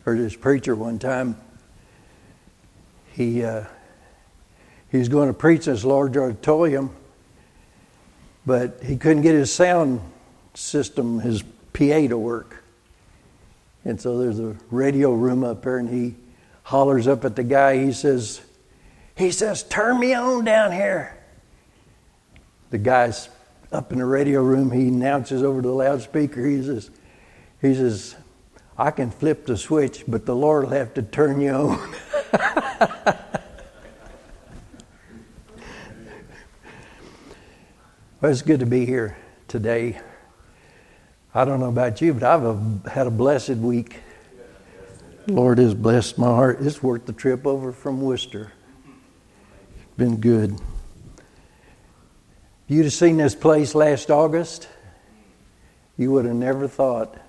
heard this preacher one time. He was going to preach in this large auditorium, but he couldn't get his sound system, his PA to work. And so there's a radio room up there, and he hollers up at the guy. He says, "Turn me on down here." The guy's up in the radio room. He announces over to the loudspeaker. He says, "I can flip the switch, but the Lord will have to turn you on." Well, it's good to be here today. I don't know about you, but I've had a blessed week. The Lord has blessed my heart. It's worth the trip over from Worcester. It's been good. If you'd have seen this place last August, you would have never thought it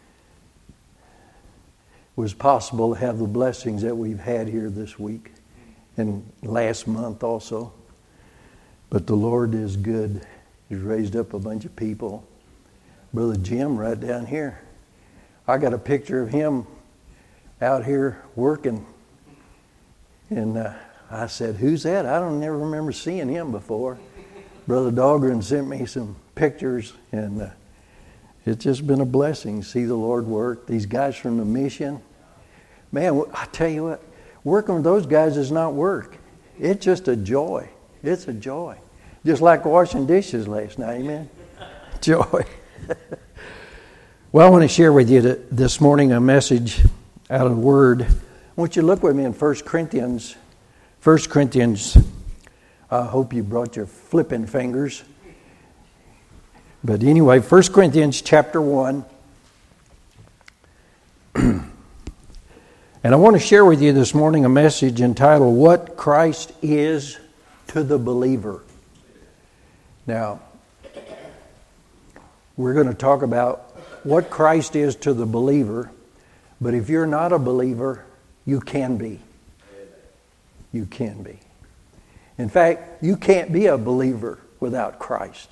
was possible to have the blessings that we've had here this week and last month also. But the Lord is good. He's raised up a bunch of people. Brother Jim right down here. I got a picture of him out here working. And I said, "Who's that? I don't never remember seeing him before." Brother Dahlgren sent me some pictures, and it's just been a blessing to see the Lord work. These guys from the mission, man, I tell you what, working with those guys is not work. It's just a joy. It's a joy. Just like washing dishes last night, amen? Joy. Well, I want to share with you this morning a message out of the Word. I want you to look with me in 1 Corinthians. 1 Corinthians, I hope you brought your flipping fingers. But anyway, 1 Corinthians chapter 1. And I want to share with you this morning a message entitled, "What Christ Is to the Believer." Now, we're going to talk about what Christ is to the believer, but if you're not a believer, you can be. You can be. In fact, you can't be a believer without Christ.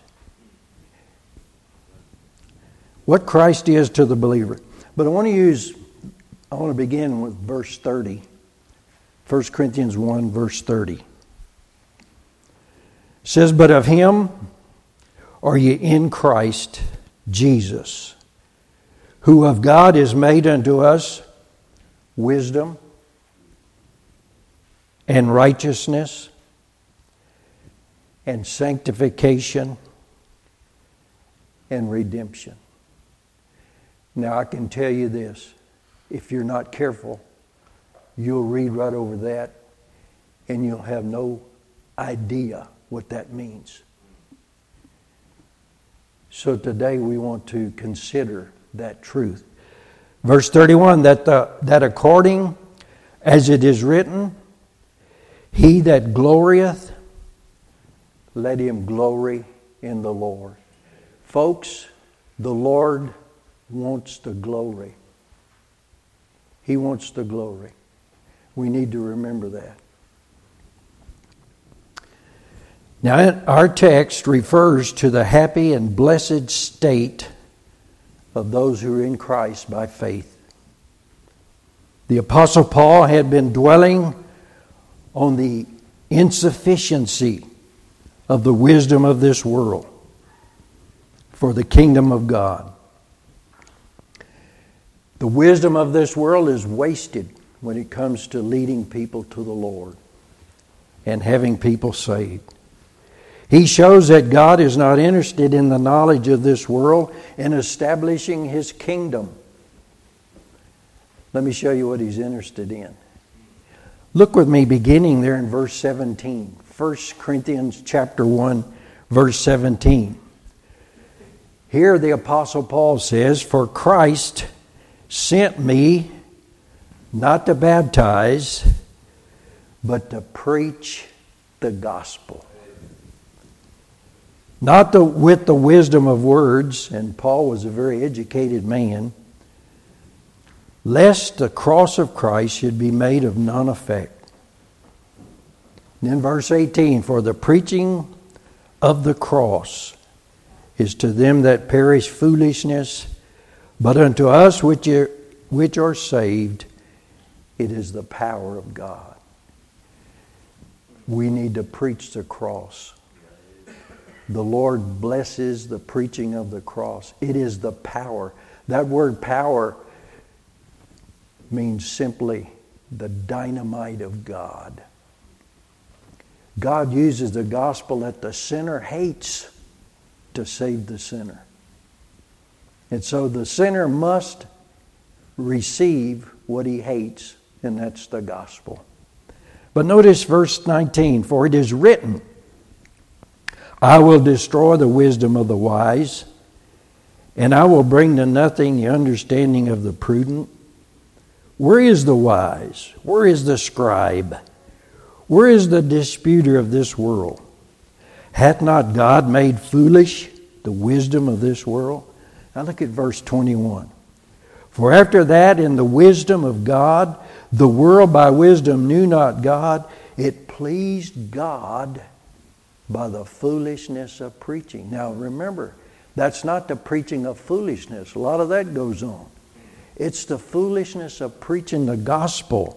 What Christ is to the believer. But I want to begin with verse 30. 1 Corinthians 1, verse 30. It says, "But of him are ye in Christ Jesus, who of God is made unto us wisdom and righteousness and sanctification and redemption." Now I can tell you this, if you're not careful, you'll read right over that and you'll have no idea what that means. So today we want to consider that truth. Verse 31, that according as it is written, "He that glorieth, let him glory in the Lord." Folks, the Lord wants the glory. He wants the glory. We need to remember that. Now, our text refers to the happy and blessed state of those who are in Christ by faith. The Apostle Paul had been dwelling on the insufficiency of the wisdom of this world for the kingdom of God. The wisdom of this world is wasted when it comes to leading people to the Lord and having people saved. He shows that God is not interested in the knowledge of this world and establishing His kingdom. Let me show you what He's interested in. Look with me beginning there in verse 17. 1 Corinthians chapter 1, verse 17. Here the Apostle Paul says, "For Christ sent me not to baptize, but to preach the gospel." Not with the wisdom of words, and Paul was a very educated man, lest the cross of Christ should be made of none effect. Then verse 18, "For the preaching of the cross is to them that perish foolishness, but unto us which are saved It is the power of God. We need to preach the cross. The Lord blesses the preaching of the cross. It is the power. That word power means simply the dynamite of God. God uses the gospel that the sinner hates to save the sinner. And so the sinner must receive what he hates, and that's the gospel. But notice verse 19, for it is written, I will destroy the wisdom of the wise, and I will bring to nothing the understanding of the prudent. Where is the wise? Where is the scribe? Where is the disputer of this world? Hath not God made foolish the wisdom of this world? Now look at verse 21. For after that, in the wisdom of God, the world by wisdom knew not God. It pleased God by the foolishness of preaching. Now remember, that's not the preaching of foolishness. A lot of that goes on. It's the foolishness of preaching the gospel.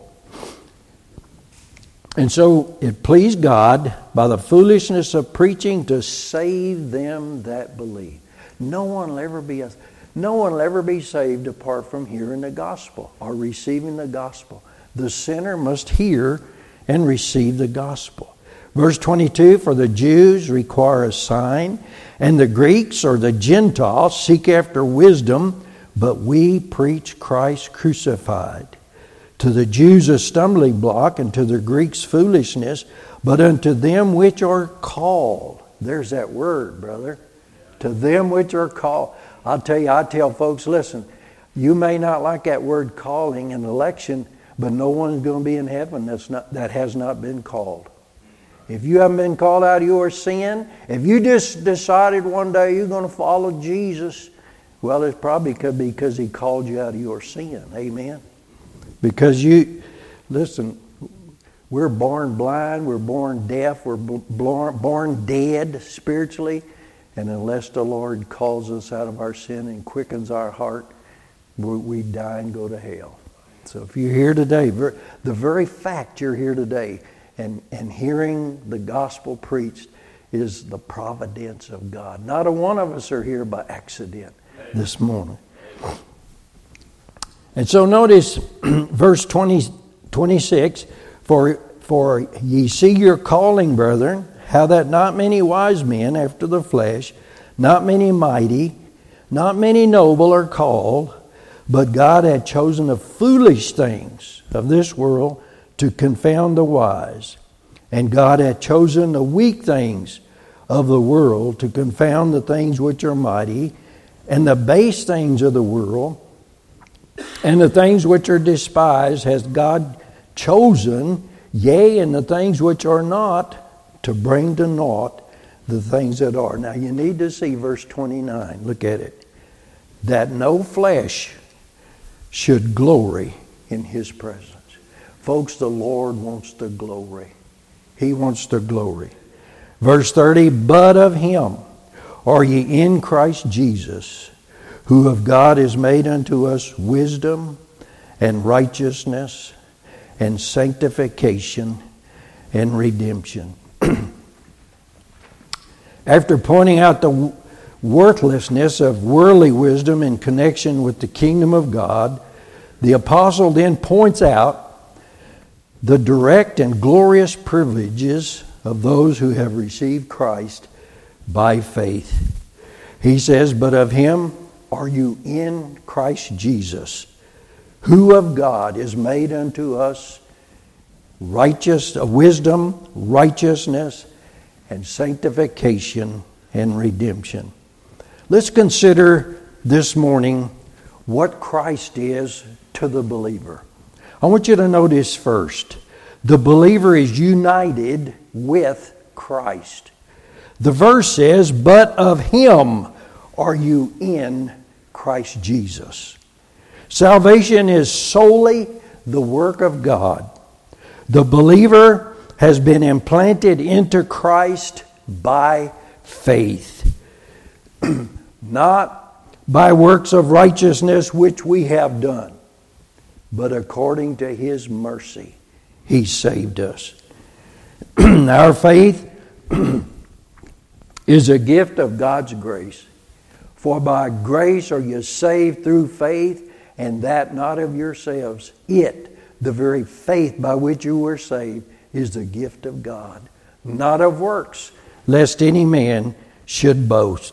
And so it pleased God by the foolishness of preaching to save them that believe. No one will ever be saved apart from hearing the gospel or receiving the gospel. The sinner must hear and receive the gospel. Verse 22, for the Jews require a sign, and the Greeks or the Gentiles seek after wisdom, but we preach Christ crucified. To the Jews a stumbling block, and to the Greeks foolishness, but unto them which are called. There's that word, brother. To them which are called. I tell folks, listen, you may not like that word calling and election, but no one's going to be in heaven that has not been called. If you haven't been called out of your sin, if you just decided one day you're going to follow Jesus, well, it probably could be because He called you out of your sin. Amen? Because listen, we're born blind, we're born deaf, we're born dead spiritually, and unless the Lord calls us out of our sin and quickens our heart, we die and go to hell. So if you're here today, the very fact you're here today and hearing the gospel preached is the providence of God. Not a one of us are here by accident this morning. And so notice verse 26, for ye see your calling, brethren, how that not many wise men after the flesh, not many mighty, not many noble are called, but God had chosen the foolish things of this world to confound the wise. And God had chosen the weak things of the world to confound the things which are mighty, and the base things of the world, and the things which are despised has God chosen, yea, and the things which are not, to bring to naught the things that are. Now you need to see verse 29. Look at it. That no flesh should glory in His presence. Folks, the Lord wants the glory. He wants the glory. Verse 30, but of Him are ye in Christ Jesus, who of God is made unto us wisdom and righteousness and sanctification and redemption. After pointing out the worthlessness of worldly wisdom in connection with the kingdom of God, the apostle then points out the direct and glorious privileges of those who have received Christ by faith. He says, but of Him are you in Christ Jesus, who of God is made unto us wisdom, righteousness, and sanctification and redemption. Let's consider this morning what Christ is to the believer. I want you to notice first, the believer is united with Christ. The verse says, but of Him are you in Christ Jesus. Salvation is solely the work of God. The believer has been implanted into Christ by faith, not by works of righteousness which we have done, but according to His mercy, He saved us. Our faith is a gift of God's grace. For by grace are you saved through faith, and that not of yourselves. It, the very faith by which you were saved, is the gift of God, not of works, lest any man should boast.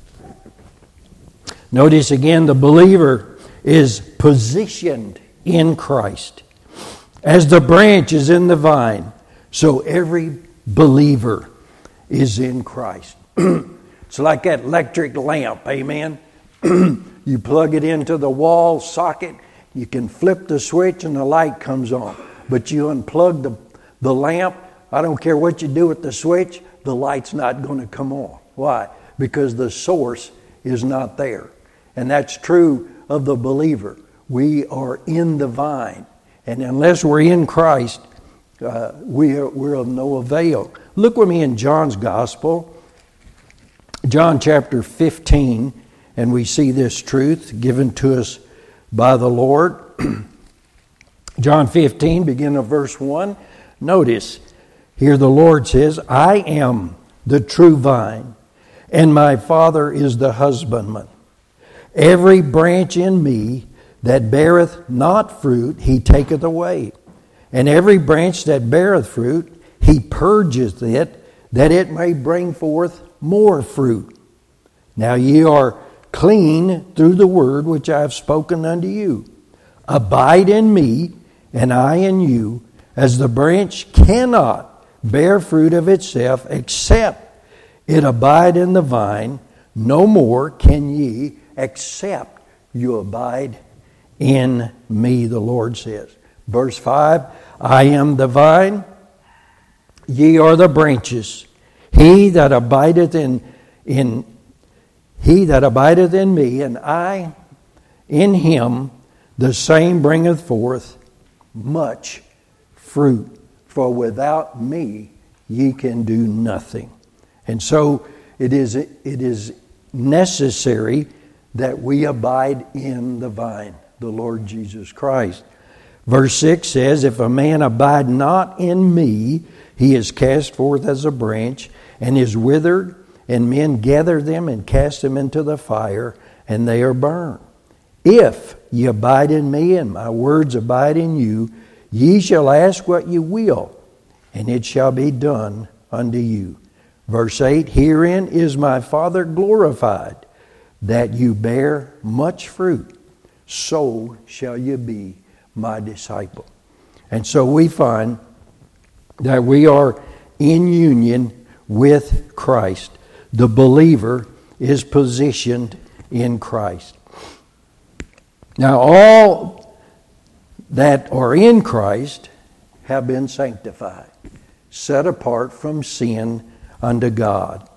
Notice again, the believer is positioned in Christ. As the branch is in the vine, so every believer is in Christ. It's like that electric lamp, amen? You plug it into the wall socket, you can flip the switch and the light comes on. But you unplug the lamp, I don't care what you do with the switch, the light's not going to come on. Why? Because the source is not there. And that's true of the believer. We are in the vine. And unless we're in Christ, we're of no avail. Look with me in John's Gospel, John chapter 15, and we see this truth given to us by the Lord. John 15, beginning of verse 1. Notice, here the Lord says, I am the true vine, and my Father is the husbandman. Every branch in me that beareth not fruit, He taketh away. And every branch that beareth fruit, He purgeth it, that it may bring forth more fruit. Now ye are clean through the word which I have spoken unto you. Abide in me, and I in you, as the branch cannot bear fruit of itself, except it abide in the vine. No more can ye, except you abide in me, the Lord says. Verse 5, I am the vine, ye are the branches. He that abideth in me, and I in him, the same bringeth forth much fruit. For without me ye can do nothing. And so it is necessary that we abide in the vine, the Lord Jesus Christ. Verse 6 says, if a man abide not in me, he is cast forth as a branch, and is withered, and men gather them and cast them into the fire, and they are burned. If ye abide in me, and my words abide in you, ye shall ask what ye will, and it shall be done unto you. Verse 8, herein is my Father glorified, that you bear much fruit, so shall you be my disciple. And so we find that we are in union with Christ. The believer is positioned in Christ. Now all that are in Christ have been sanctified, set apart from sin unto God.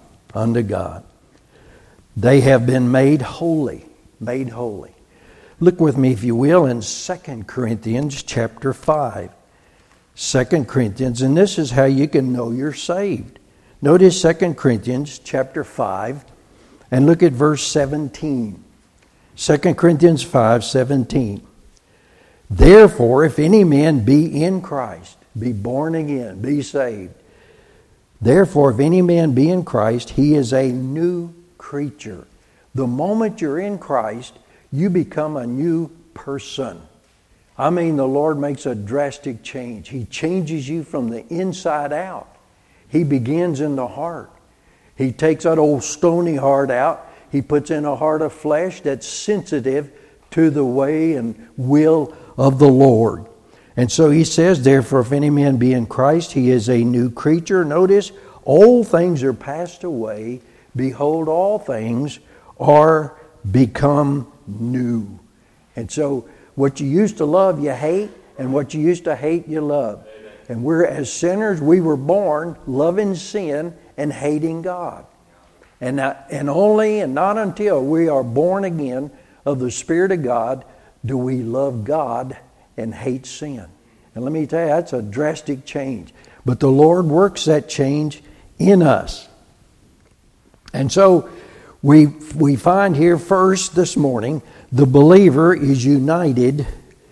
They have been made holy. Look with me, if you will, in 2 Corinthians chapter 5. 2 Corinthians, and this is how you can know you're saved. Notice 2 Corinthians chapter 5, and look at verse 17. 2 Corinthians 5:17. Therefore, if any man be in Christ, be born again, be saved. Therefore, if any man be in Christ, he is a new creature. The moment you're in Christ, you become a new person. I mean, the Lord makes a drastic change. He changes you from the inside out. He begins in the heart. He takes that old stony heart out. He puts in a heart of flesh that's sensitive to the way and will of the Lord. And so he says, therefore, if any man be in Christ, he is a new creature. Notice, old things are passed away. Behold, all things are become new. And so what you used to love, you hate, and what you used to hate, you love. And we're, as sinners, we were born loving sin and hating God. And only and not until we are born again of the Spirit of God do we love God and hate sin. And let me tell you, that's a drastic change. But the Lord works that change in us. And so we find here first this morning, the believer is united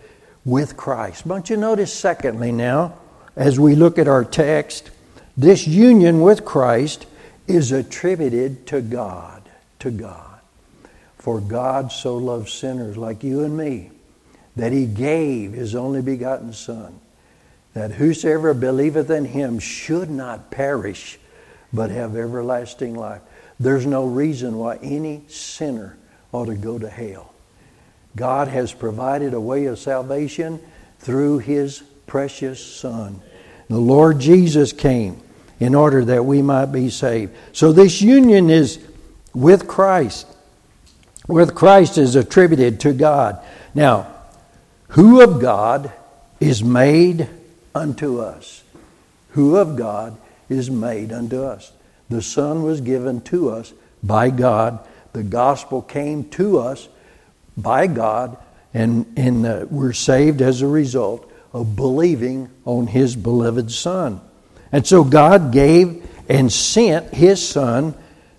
with Christ. But you notice secondly now, as we look at our text, this union with Christ is attributed to God. To God. For God so loved sinners like you and me, that He gave His only begotten Son, that whosoever believeth in Him should not perish, but have everlasting life. There's no reason why any sinner ought to go to hell. God has provided a way of salvation through His precious Son. The Lord Jesus came in order that we might be saved. So this union is with Christ. With Christ is attributed to God. Now, who of God is made unto us? Who of God is made unto us? The Son was given to us by God. The gospel came to us by God, and we're saved as a result of believing on His beloved Son. And so God gave and sent His Son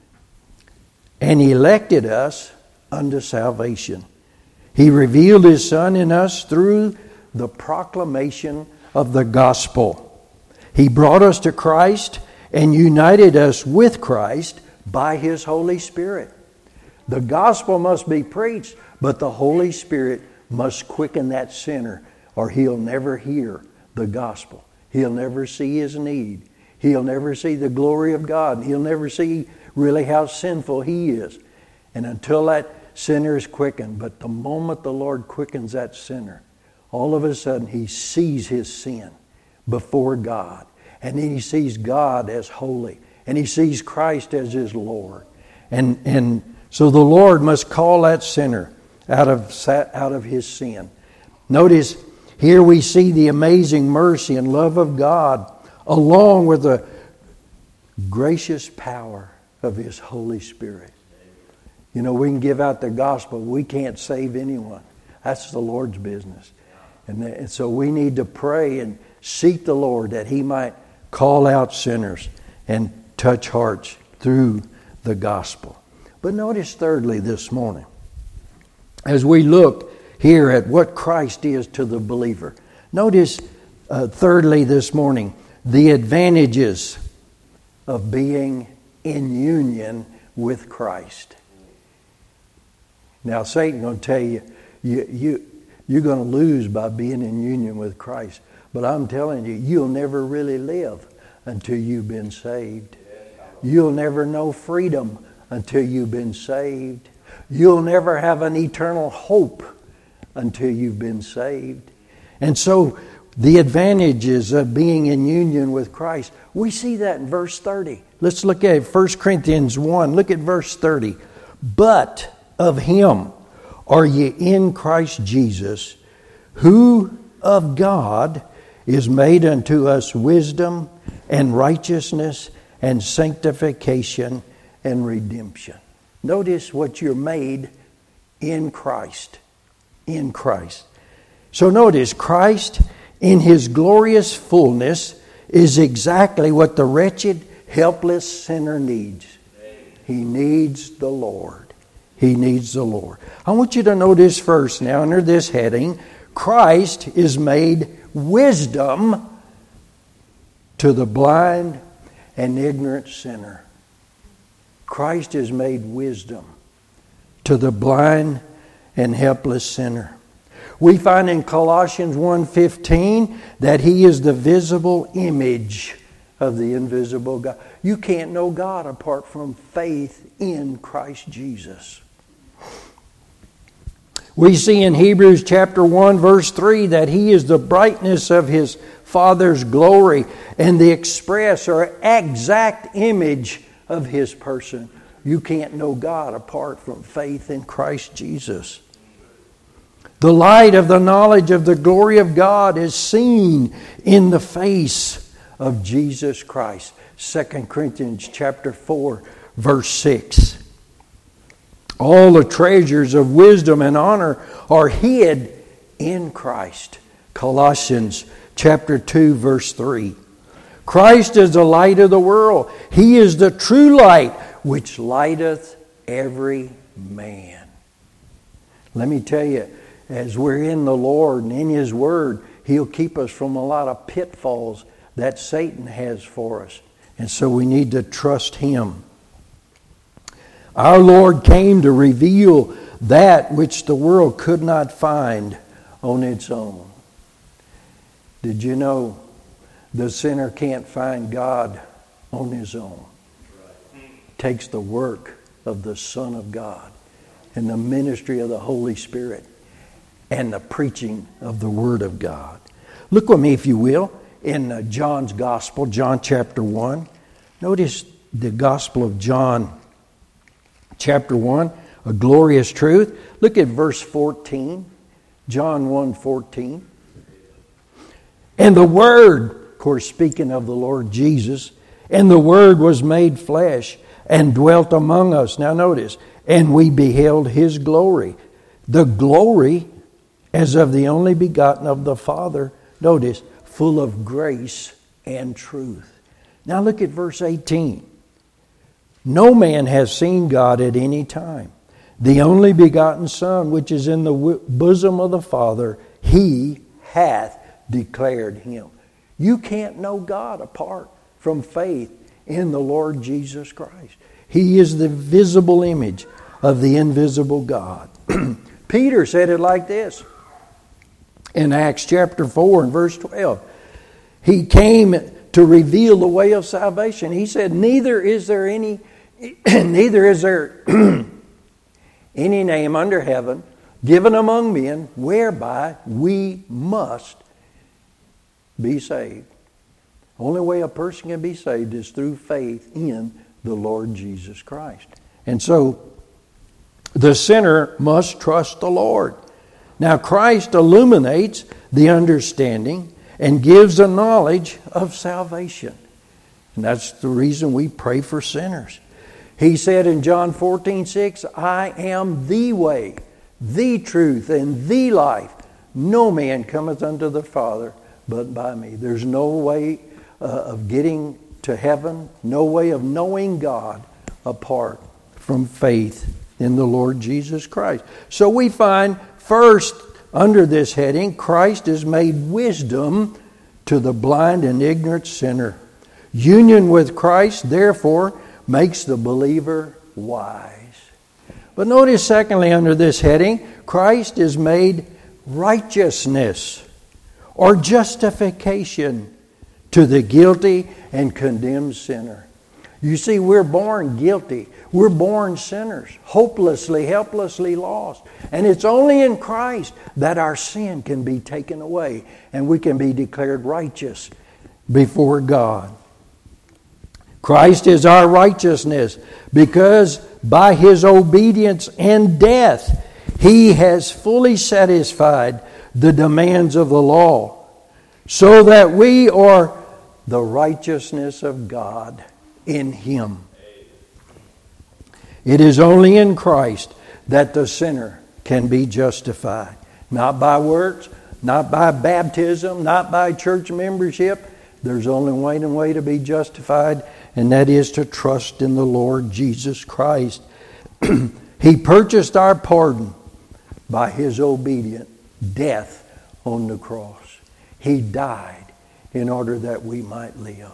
and elected us unto salvation. He revealed His Son in us through the proclamation of the gospel. He brought us to Christ and united us with Christ by His Holy Spirit. The gospel must be preached, but the Holy Spirit must quicken that sinner, or he'll never hear the gospel. He'll never see his need. He'll never see the glory of God. He'll never see really how sinful he is. And until that sinner is quickened, but the moment the Lord quickens that sinner, all of a sudden he sees his sin before God. And then he sees God as holy. And he sees Christ as his Lord. And so the Lord must call that sinner out of his sin. Notice here we see the amazing mercy and love of God along with the gracious power of His Holy Spirit. You know, we can give out the gospel. We can't save anyone. That's the Lord's business. And so we need to pray and seek the Lord that He might call out sinners and touch hearts through the gospel. But notice thirdly this morning, as we look here at what Christ is to the believer, notice thirdly this morning, the advantages of being in union with Christ. Now Satan will tell you, you're going to lose by being in union with Christ. But I'm telling you, you'll never really live until you've been saved. You'll never know freedom until you've been saved. You'll never have an eternal hope until you've been saved. And so the advantages of being in union with Christ, we see that in verse 30. Let's look at 1 Corinthians 1. Look at verse 30. But of Him are ye in Christ Jesus, who of God is made unto us wisdom and righteousness and sanctification and redemption. Notice what you're made in Christ. In Christ. So notice, Christ in His glorious fullness is exactly what the wretched, helpless sinner needs. He needs the Lord. He needs the Lord. I want you to notice first now under this heading, Christ is made wisdom to the blind and ignorant sinner. Christ is made wisdom to the blind and helpless sinner. We find in Colossians 1:15 that He is the visible image of the invisible God. You can't know God apart from faith in Christ Jesus. We see in Hebrews chapter 1 verse 3 that He is the brightness of His Father's glory and the express or exact image of His person. You can't know God apart from faith in Christ Jesus. The light of the knowledge of the glory of God is seen in the face of Jesus Christ. 2 Corinthians chapter 4 verse 6. All the treasures of wisdom and honor are hid in Christ. Colossians chapter 2 verse 3. Christ is the light of the world. He is the true light which lighteth every man. Let me tell you, as we're in the Lord and in His Word, He'll keep us from a lot of pitfalls that Satan has for us. And so we need to trust Him. Our Lord came to reveal that which the world could not find on its own. Did you know the sinner can't find God on his own? It takes the work of the Son of God and the ministry of the Holy Spirit and the preaching of the Word of God. Look with me, if you will, in John's Gospel, John chapter 1. Notice the Gospel of John chapter 1, a glorious truth. Look at verse 14, John 1:14. And the Word, of course, speaking of the Lord Jesus, and the Word was made flesh and dwelt among us. Now notice, and we beheld His glory. The glory as of the only begotten of the Father, notice, full of grace and truth. Now look at verse 18. No man has seen God at any time. The only begotten Son, which is in the bosom of the Father, He hath declared Him. You can't know God apart from faith in the Lord Jesus Christ. He is the visible image of the invisible God. Peter said it like this in Acts chapter 4 and verse 12. He came to reveal the way of salvation. He said, neither is there any name under heaven given among men whereby we must be saved. Only way a person can be saved is through faith in the Lord Jesus Christ. And so the sinner must trust the Lord. Now Christ illuminates the understanding and gives a knowledge of salvation. And that's the reason we pray for sinners. He said in John 14:6, I am the way, the truth, and the life. No man cometh unto the Father but by me. There's no way of getting to heaven, no way of knowing God apart from faith in the Lord Jesus Christ. So we find first under this heading, Christ is made wisdom to the blind and ignorant sinner. Union with Christ, therefore, makes the believer wise. But notice secondly under this heading, Christ is made righteousness or justification to the guilty and condemned sinner. You see, we're born guilty. We're born sinners, hopelessly, helplessly lost. And it's only in Christ that our sin can be taken away and we can be declared righteous before God. Christ is our righteousness because by His obedience and death, He has fully satisfied the demands of the law, so that we are the righteousness of God in Him. It is only in Christ that the sinner can be justified. Not by works, not by baptism, not by church membership. There's only one way to be justified, and that is to trust in the Lord Jesus Christ. He purchased our pardon by His obedient death on the cross. He died in order that we might live.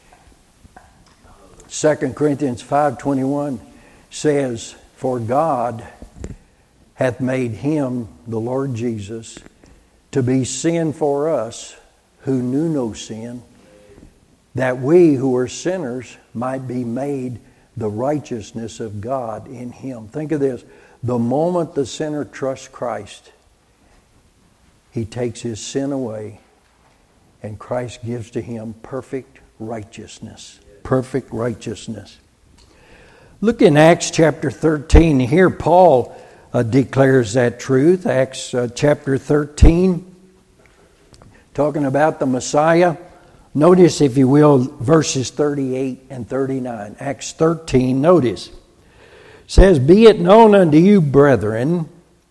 2 Corinthians 5:21 says, For God hath made Him, the Lord Jesus, to be sin for us who knew no sin, that we who are sinners might be made the righteousness of God in Him. Think of this. The moment the sinner trusts Christ, he takes his sin away, and Christ gives to him perfect righteousness. Perfect righteousness. Look in Acts chapter 13. Here Paul declares that truth. Acts chapter 13, talking about the Messiah. Notice, if you will, verses 38 and 39. Acts 13, notice. It says, Be it known unto you, brethren,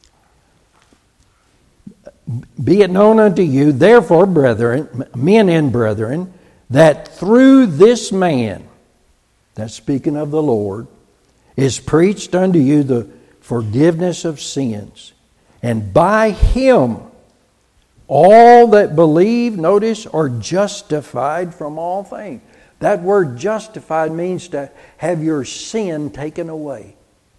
therefore, brethren, men and brethren, that through this man, that's speaking of the Lord, is preached unto you the forgiveness of sins. And by Him, all that believe, notice, are justified from all things. That word justified means to have your sin taken away.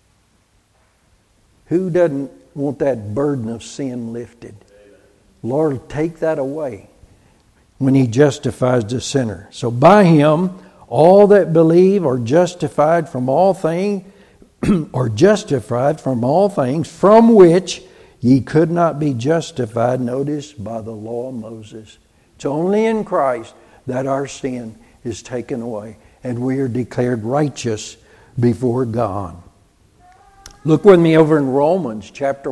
Who doesn't want that burden of sin lifted? Lord, take that away when He justifies the sinner. So by Him, all that believe are justified from all things, are justified from all things from which ye could not be justified, notice, by the law of Moses. It's only in Christ that our sin is taken away and we are declared righteous before God. Look with me over in Romans chapter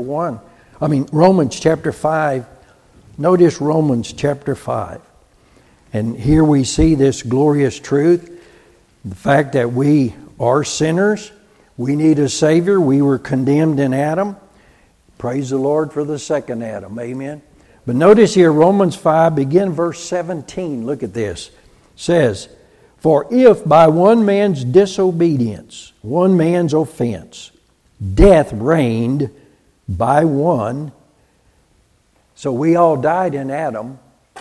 5. Notice Romans chapter 5. And here we see this glorious truth. The fact that we are sinners. We need a Savior. We were condemned in Adam. Praise the Lord for the second Adam. Amen. But notice here, Romans 5, begin verse 17. Look at this. It says, for if by one man's disobedience, one man's offense, death reigned by one. So we all died in Adam.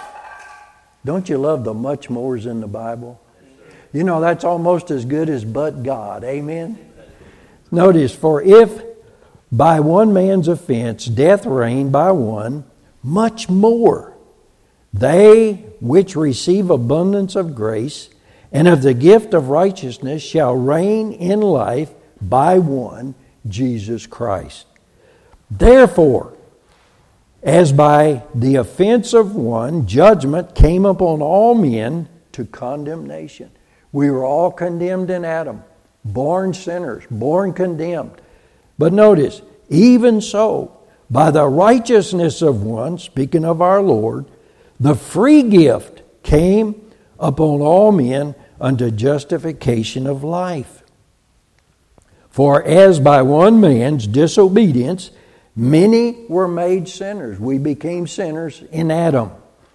Don't you love the much mores in the Bible? You know, that's almost as good as but God. Amen? Notice, for if by one man's offense death reigned by one, much more they which receive abundance of grace and of the gift of righteousness shall reign in life by one, Jesus Christ. Therefore, as by the offense of one, judgment came upon all men to condemnation. We were all condemned in Adam, born sinners, born condemned. But notice, even so, by the righteousness of one, speaking of our Lord, the free gift came upon all men unto justification of life. For as by one man's disobedience many were made sinners. We became sinners in Adam.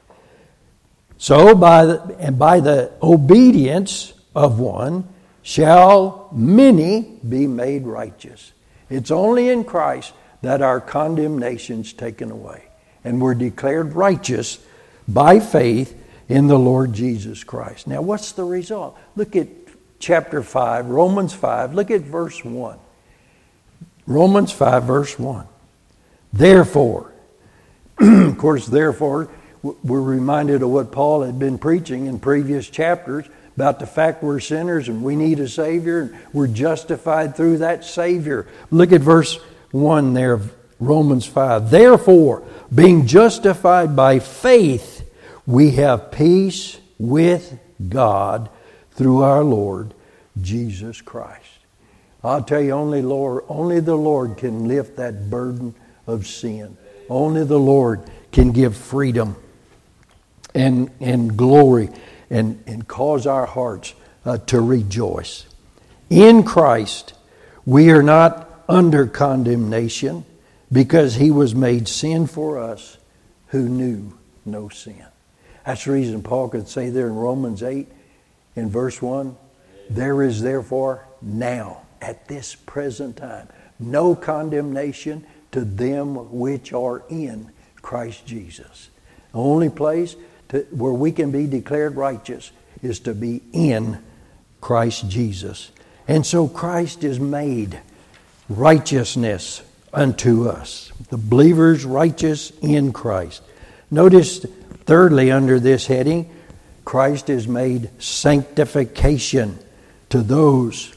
So by the obedience of one shall many be made righteous. It's only in Christ that our condemnation's taken away. And we're declared righteous by faith in the Lord Jesus Christ. Now what's the result? Look at chapter 5, Romans 5. Look at verse 1. Romans 5, verse 1. Therefore, of course, therefore, we're reminded of what Paul had been preaching in previous chapters about the fact we're sinners and we need a Savior and we're justified through that Savior. Look at verse 1 there of Romans 5. Therefore, being justified by faith, we have peace with God through our Lord Jesus Christ. I'll tell you, only the Lord can lift that burden of sin. Only the Lord can give freedom and glory and cause our hearts to rejoice. In Christ, we are not under condemnation because He was made sin for us who knew no sin. That's the reason Paul could say there in Romans 8 in verse 1, there is therefore now, at this present time, no condemnation to them which are in Christ Jesus. The only place where we can be declared righteous is to be in Christ Jesus. And so Christ is made righteousness unto us. The believers righteous in Christ. Notice, thirdly, under this heading, Christ is made sanctification to those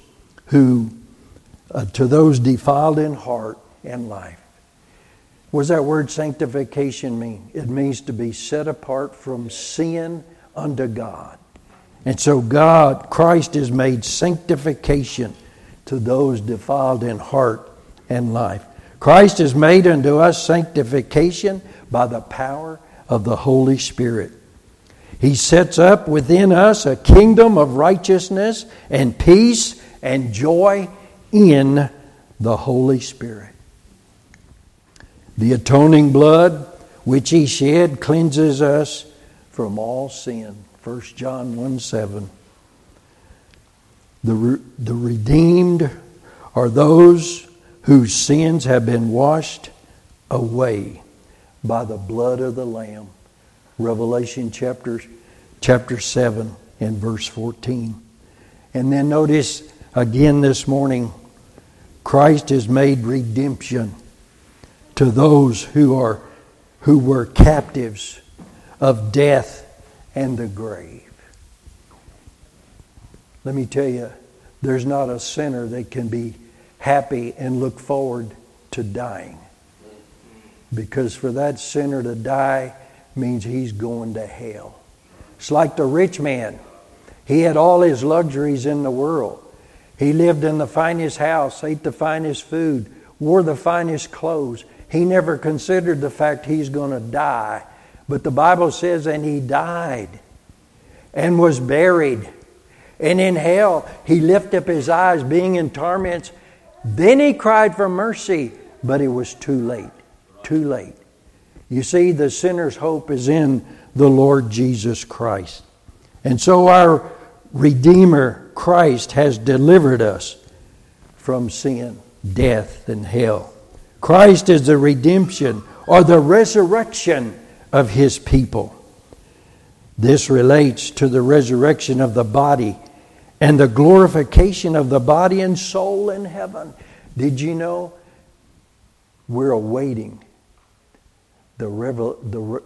defiled in heart and life. What does that word sanctification mean? It means to be set apart from sin unto God. And so Christ is made sanctification to those defiled in heart and life. Christ is made unto us sanctification by the power of the Holy Spirit. He sets up within us a kingdom of righteousness and peace and joy in the Holy Spirit. The atoning blood which He shed cleanses us from all sin. 1 John 1:7. The redeemed are those whose sins have been washed away by the blood of the Lamb. Revelation chapter 7 and verse 14. And then notice again this morning, Christ has made redemption to those who were captives of death and the grave. Let me tell you, there's not a sinner that can be happy and look forward to dying. Because for that sinner to die means he's going to hell. It's like the rich man. He had all his luxuries in the world. He lived in the finest house, ate the finest food, wore the finest clothes. He never considered the fact he's going to die. But the Bible says, and he died and was buried. And in hell, he lifted up his eyes, being in torments. Then he cried for mercy, but it was too late. Too late. You see, the sinner's hope is in the Lord Jesus Christ. And so our Redeemer, Christ, has delivered us from sin, death, and hell. Christ is the redemption or the resurrection of His people. This relates to the resurrection of the body and the glorification of the body and soul in heaven. Did you know we're awaiting the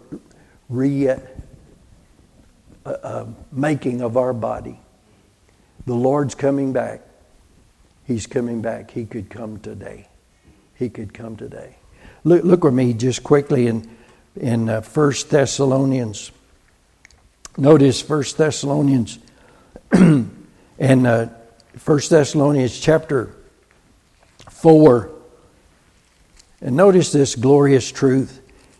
making of our body? The Lord's coming back. He's coming back. He could come today. He could come today. Look with me just quickly in 1 Thessalonians. Notice 1 Thessalonians and 1 Thessalonians chapter 4. And notice this glorious truth.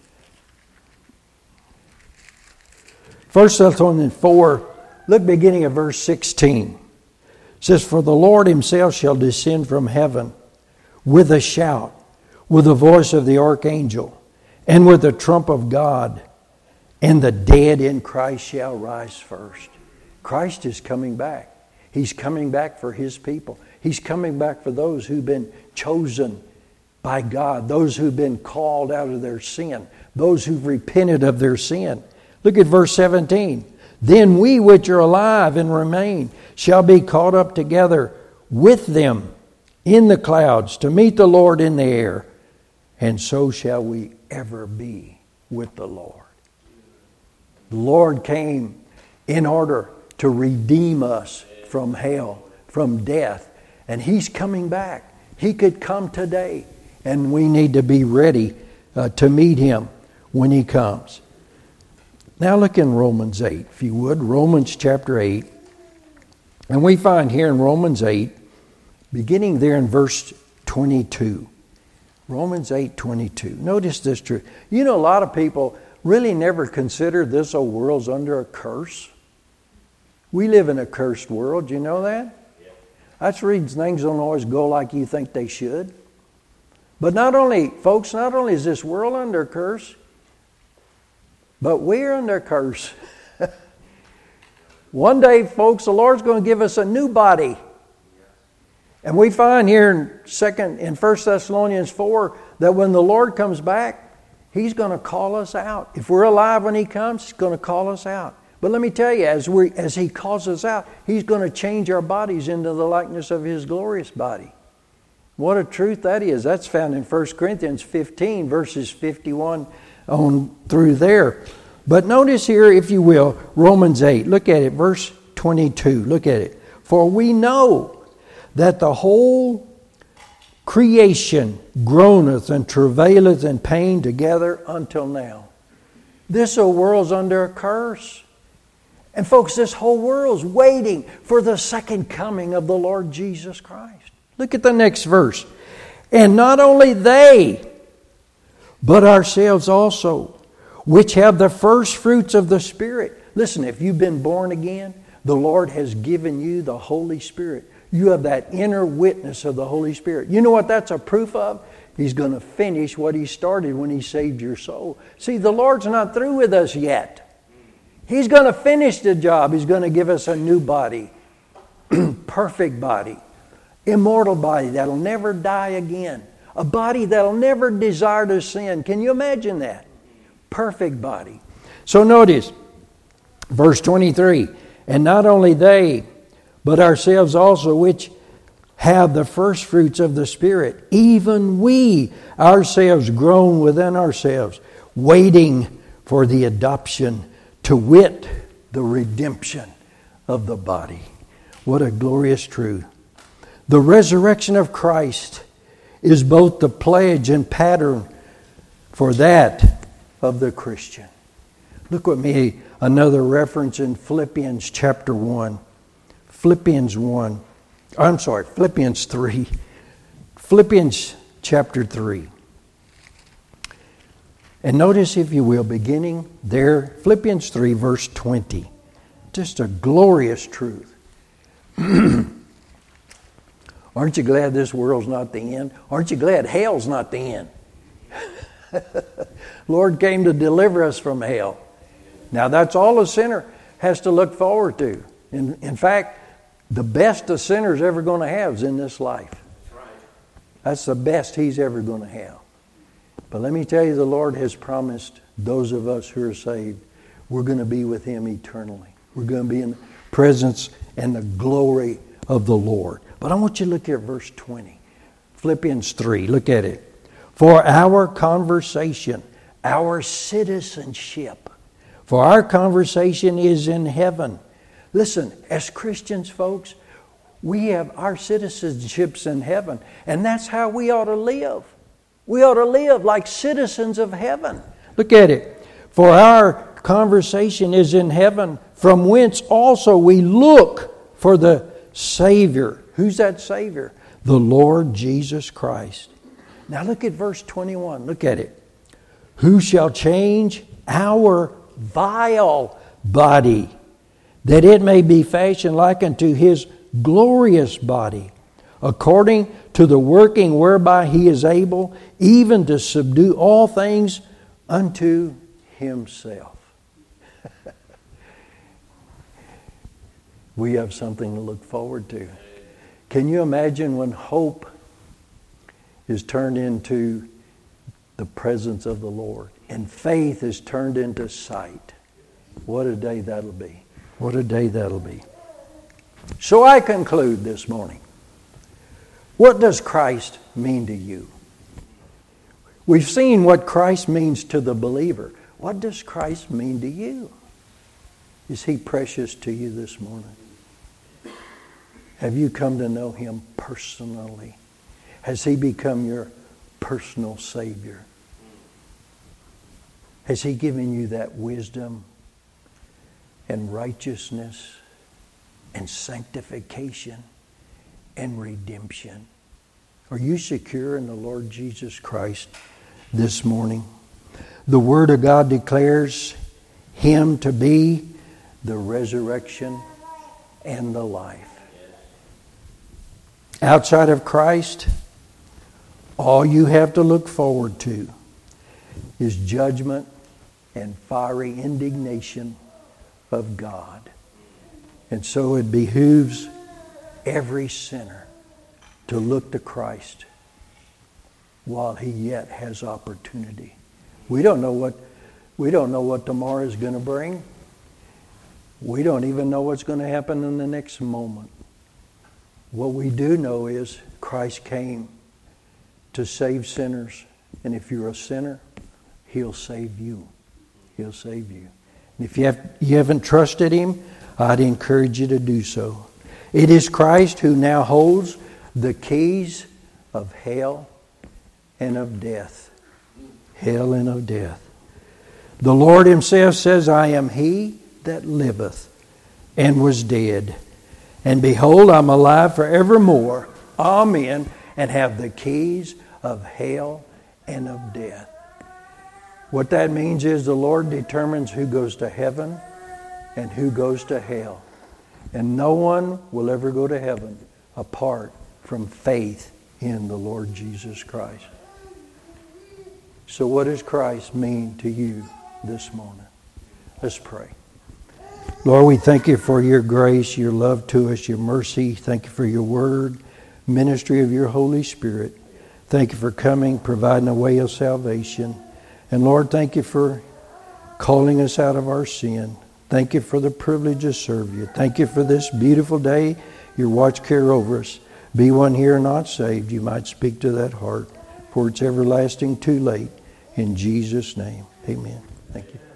1 Thessalonians 4, look beginning at verse 16. It says, "For the Lord Himself shall descend from heaven with a shout, with the voice of the archangel, and with the trump of God, and the dead in Christ shall rise first." Christ is coming back. He's coming back for His people. He's coming back for those who've been chosen by God, those who've been called out of their sin, those who've repented of their sin. Look at verse 17. "Then we which are alive and remain shall be caught up together with them in the clouds to meet the Lord in the air, and so shall we ever be with the Lord." The Lord came in order to redeem us from hell, from death, and He's coming back. He could come today, and we need to be ready to meet Him when He comes. Now look in Romans 8, if you would. Romans chapter 8. And we find here in Romans 8, beginning there in verse 22. Romans 8:22. Notice this truth. You know, a lot of people really never consider this old world's under a curse. We live in a cursed world. Do you know that? Yeah. That's the reason things don't always go like you think they should. But not only is this world under a curse, but we're under a curse. One day, folks, the Lord's going to give us a new body. And we find here in 1 Thessalonians 4 that when the Lord comes back, He's going to call us out. If we're alive when He comes, He's going to call us out. But let me tell you, as He calls us out, He's going to change our bodies into the likeness of His glorious body. What a truth that is. That's found in 1 Corinthians 15, verses 51 on through there. But notice here, if you will, Romans 8. Look at it, verse 22. Look at it. "For we know that the whole creation groaneth and travaileth in pain together until now." This whole world's under a curse. And folks, this whole world's waiting for the second coming of the Lord Jesus Christ. Look at the next verse. "And not only they, but ourselves also, which have the first fruits of the Spirit." Listen, if you've been born again, the Lord has given you the Holy Spirit. You have that inner witness of the Holy Spirit. You know what that's a proof of? He's going to finish what He started when He saved your soul. See, the Lord's not through with us yet. He's going to finish the job. He's going to give us a new body, perfect body, immortal body that'll never die again, A body that'll never desire to sin. Can you imagine that? Perfect body. So notice, verse 23. And not only they, but ourselves also, which have the first fruits of the Spirit, even we ourselves groan within ourselves, waiting for the adoption, to wit, the redemption of the body. What a glorious truth. The resurrection of Christ is both the pledge and pattern for that of the Christian. Look with me, another reference in Philippians chapter 1. Philippians 3. Philippians chapter 3. And notice, if you will, beginning there, Philippians 3, verse 20. Just a glorious truth. Aren't you glad this world's not the end? Aren't you glad hell's not the end? Lord came to deliver us from hell. Now that's all a sinner has to look forward to. In fact, the best a sinner's ever going to have is in this life. That's the best he's ever going to have. But let me tell you, the Lord has promised those of us who are saved, we're going to be with Him eternally. We're going to be in the presence and the glory of the Lord. But I want you to look here at verse 20. Philippians 3, look at it. For our conversation, our citizenship, for our conversation is in heaven. Listen, as Christians, folks, we have our citizenships in heaven. And that's how we ought to live. We ought to live like citizens of heaven. Look at it. For our conversation is in heaven, from whence also we look for the Savior. Who's that Savior? The Lord Jesus Christ. Now look at verse 21. Look at it. Who shall change our vile body, that it may be fashioned like unto His glorious body, according to the working whereby He is able even to subdue all things unto Himself. We have something to look forward to. Can you imagine when hope is turned into the presence of the Lord and faith is turned into sight? What a day that'll be. What a day that'll be. So I conclude this morning. What does Christ mean to you? We've seen what Christ means to the believer. What does Christ mean to you? Is He precious to you this morning? Have you come to know Him personally? Has He become your personal Savior? Has He given you that wisdom and righteousness and sanctification and redemption? Are you secure in the Lord Jesus Christ this morning? The Word of God declares Him to be the resurrection and the life. Outside of Christ, all you have to look forward to is judgment and fiery indignation of God. And so it behooves every sinner to look to Christ while he yet has opportunity. We don't know what tomorrow is going to bring. We don't even know what's going to happen in the next moment. What we do know is Christ came to save sinners. And if you're a sinner, He'll save you. He'll save you. And if you haven't trusted Him, I'd encourage you to do so. It is Christ who now holds the keys of hell and of death. Hell and of death. The Lord Himself says, I am He that liveth and was dead. And behold, I'm alive forevermore. Amen. And have the keys of hell and of death. What that means is the Lord determines who goes to heaven and who goes to hell. And no one will ever go to heaven apart from faith in the Lord Jesus Christ. So what does Christ mean to you this morning? Let's pray. Lord, we thank You for Your grace, Your love to us, Your mercy. Thank You for Your word, ministry of Your Holy Spirit. Thank you for coming, providing a way of salvation. And Lord, thank you for calling us out of our sin. Thank you for the privilege to serve you. Thank you for this beautiful day. Your watch care over us. Be one here not saved. You might speak to that heart. For it's everlasting too late. In Jesus' name, amen. Thank you.